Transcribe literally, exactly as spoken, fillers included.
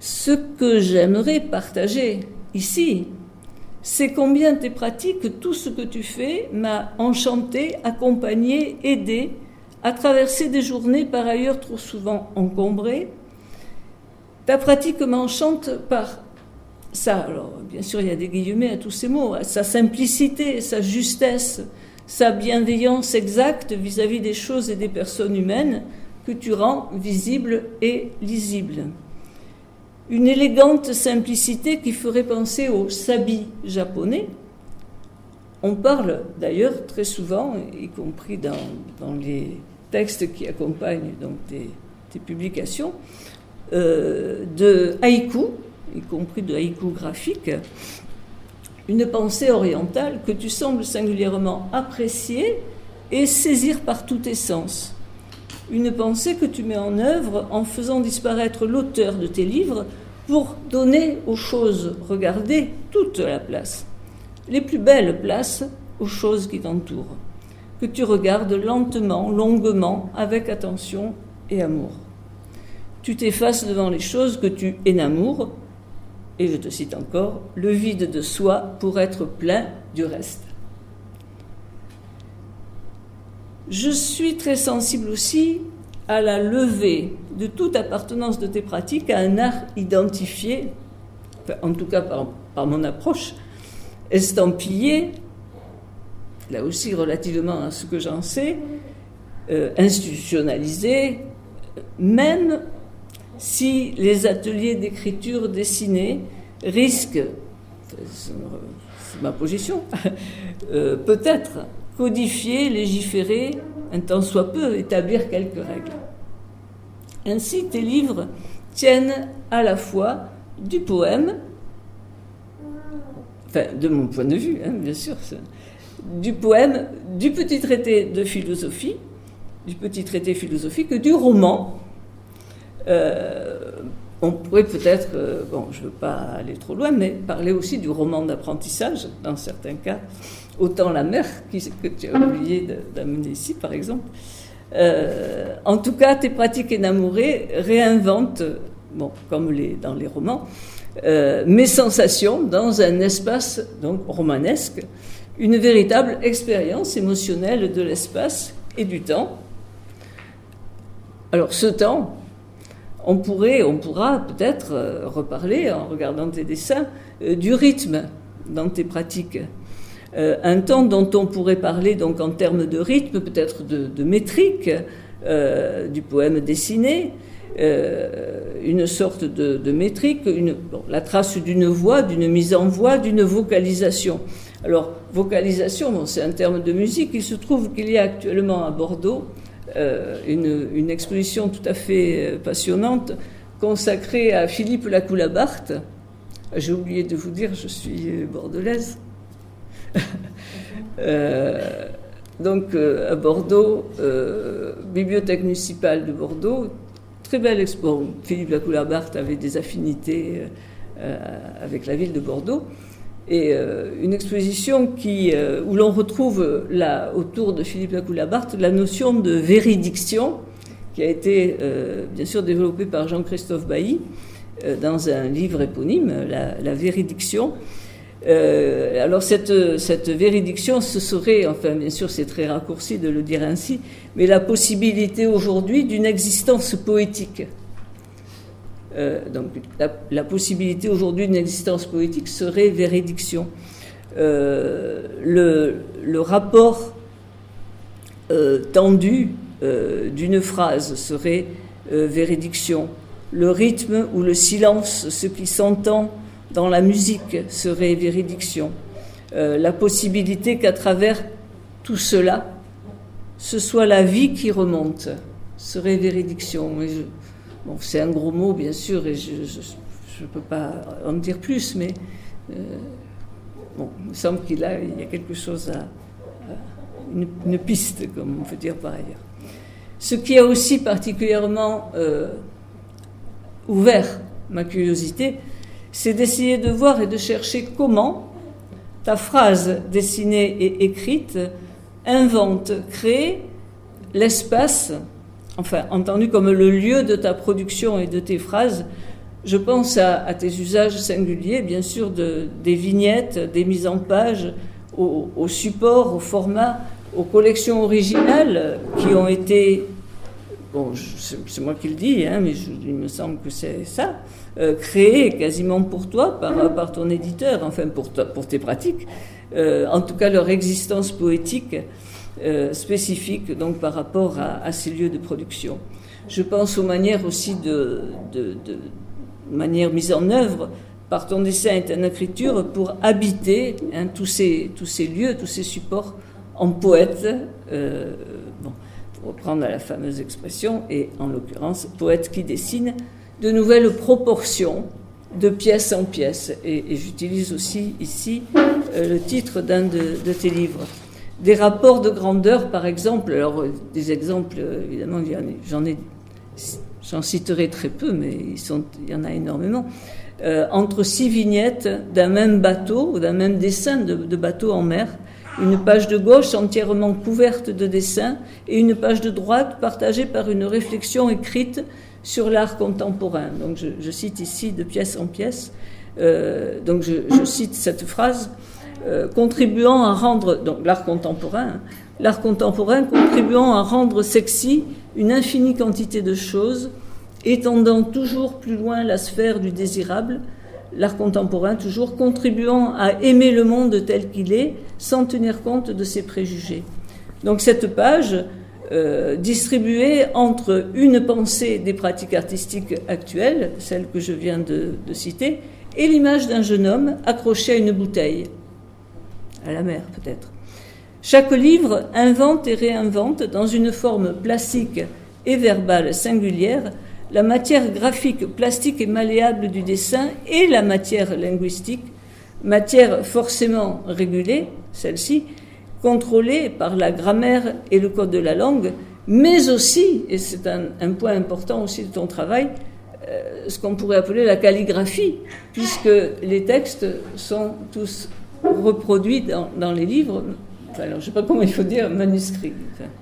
Ce que j'aimerais partager ici, c'est combien tes pratiques, tout ce que tu fais, m'a enchanté, accompagné, aidé à traverser des journées par ailleurs trop souvent encombrées. Ta pratique m'enchante par ça, alors bien sûr il y a des guillemets à tous ces mots, sa simplicité, sa justesse, sa bienveillance exacte vis-à-vis des choses et des personnes humaines que tu rends visibles et lisibles. Une élégante simplicité qui ferait penser au sabi japonais. On parle d'ailleurs très souvent, y compris dans, dans les textes qui accompagnent donc tes, tes publications, euh, de haïku, y compris de haïku graphique, une pensée orientale que tu sembles singulièrement apprécier et saisir par tous tes sens. Une pensée que tu mets en œuvre en faisant disparaître l'auteur de tes livres pour donner aux choses regardées toute la place, les plus belles places aux choses qui t'entourent, que tu regardes lentement, longuement, avec attention et amour. Tu t'effaces devant les choses que tu énamoures, et je te cite encore, le vide de soi pour être plein du reste. Je suis très sensible aussi à la levée de toute appartenance de tes pratiques à un art identifié, enfin, en tout cas par, par mon approche, estampillé, là aussi relativement à ce que j'en sais, euh, institutionnalisé, même si les ateliers d'écriture dessinée risquent, c'est ma position, euh, peut-être codifier, légiférer, un tant soit peu, établir quelques règles. Ainsi, tes livres tiennent à la fois du poème, enfin, de mon point de vue, hein, bien sûr, du poème, du petit traité de philosophie, du petit traité philosophique, du roman. Euh, on pourrait peut-être, euh, bon, je ne veux pas aller trop loin, mais parler aussi du roman d'apprentissage, dans certains cas, autant la mer qui, que tu as oublié d'amener ici, par exemple. Euh, en tout cas, tes pratiques énamourées réinventent, bon, comme les, dans les romans, euh, mes sensations dans un espace donc romanesque, une véritable expérience émotionnelle de l'espace et du temps. Alors, ce temps, on pourrait, on pourra peut-être euh, reparler, en regardant tes dessins, euh, du rythme dans tes pratiques. Euh, un temps dont on pourrait parler donc en termes de rythme, peut-être de, de métrique, euh, du poème dessiné, euh, une sorte de, de métrique, une, bon, la trace d'une voix, d'une mise en voix, d'une vocalisation. Alors, vocalisation, bon, c'est un terme de musique. Il se trouve qu'il y a actuellement à Bordeaux euh, une, une exposition tout à fait passionnante consacrée à Philippe Lacoue-Labarthe. J'ai oublié de vous dire, je suis bordelaise. euh, donc euh, à Bordeaux, euh, Bibliothèque municipale de Bordeaux, très belle expo. Bon, Philippe Lacoue-Labarthe avait des affinités euh, avec la ville de Bordeaux, et euh, une exposition qui, euh, où l'on retrouve là, autour de Philippe Lacoue-Labarthe la notion de véridiction qui a été euh, bien sûr développée par Jean-Christophe Bailly euh, dans un livre éponyme, La, la véridiction. Euh, alors cette, cette véridiction, ce serait, enfin bien sûr c'est très raccourci de le dire ainsi, mais la possibilité aujourd'hui d'une existence poétique. Euh, donc la, la possibilité aujourd'hui d'une existence poétique serait véridiction. Euh, le, le rapport euh, tendu euh, d'une phrase serait euh, véridiction. Le rythme ou le silence, ce qui s'entend dans la musique, serait véridiction. Euh, la possibilité qu'à travers tout cela, ce soit la vie qui remonte, serait véridiction. Mais je, bon, c'est un gros mot, bien sûr, et je ne peux pas en dire plus, mais euh, bon, il me semble qu'il a, il y a quelque chose à, à une, une piste, comme on peut dire par ailleurs. Ce qui a aussi particulièrement euh, ouvert ma curiosité, c'est d'essayer de voir et de chercher comment ta phrase dessinée et écrite invente, crée l'espace, enfin entendu comme le lieu de ta production et de tes phrases, Je pense à, à tes usages singuliers, bien sûr, de, des vignettes, des mises en page, au, au support, au format, aux collections originales qui ont été, bon, je, c'est moi qui le dis, hein, mais je, il me semble que c'est ça, euh, créées quasiment pour toi, par, par ton éditeur, enfin pour, toi, pour tes pratiques, euh, en tout cas leur existence poétique euh, spécifique donc par rapport à, à ces lieux de production. Je pense aux manières aussi de, de, de manière mise en œuvre par ton dessin et ton écriture pour habiter hein, tous, ces, tous ces lieux, tous ces supports en poète, euh, bon, pour reprendre la fameuse expression, et en l'occurrence, poète qui dessine de nouvelles proportions de pièce en pièce. Et, et j'utilise aussi ici euh, le titre d'un de, de tes livres. Des rapports de grandeur, par exemple, alors des exemples, évidemment, j'en ai, j'en citerai très peu, mais ils sont, il y en a énormément. Euh, entre six vignettes d'un même bateau, ou d'un même dessin de, de bateau en mer, une page de gauche entièrement couverte de dessins et une page de droite partagée par une réflexion écrite sur l'art contemporain. Donc je, je cite ici de pièce en pièce, euh, donc je, je cite cette phrase, euh, contribuant à rendre, donc l'art contemporain, hein, l'art contemporain contribuant à rendre sexy une infinie quantité de choses, étendant toujours plus loin la sphère du désirable, l'art contemporain toujours contribuant à aimer le monde tel qu'il est, sans tenir compte de ses préjugés. Donc cette page, euh, distribuée entre une pensée des pratiques artistiques actuelles, celle que je viens de, de citer, et l'image d'un jeune homme accroché à une bouteille, à la mer peut-être. Chaque livre invente et réinvente dans une forme plastique et verbale singulière la matière graphique, plastique et malléable du dessin et la matière linguistique, matière forcément régulée, celle-ci, contrôlée par la grammaire et le code de la langue, mais aussi, et c'est un, un point important aussi de ton travail, euh, ce qu'on pourrait appeler la calligraphie, puisque les textes sont tous reproduits dans, dans les livres, enfin, alors, je ne sais pas comment il faut dire, manuscrits. Enfin,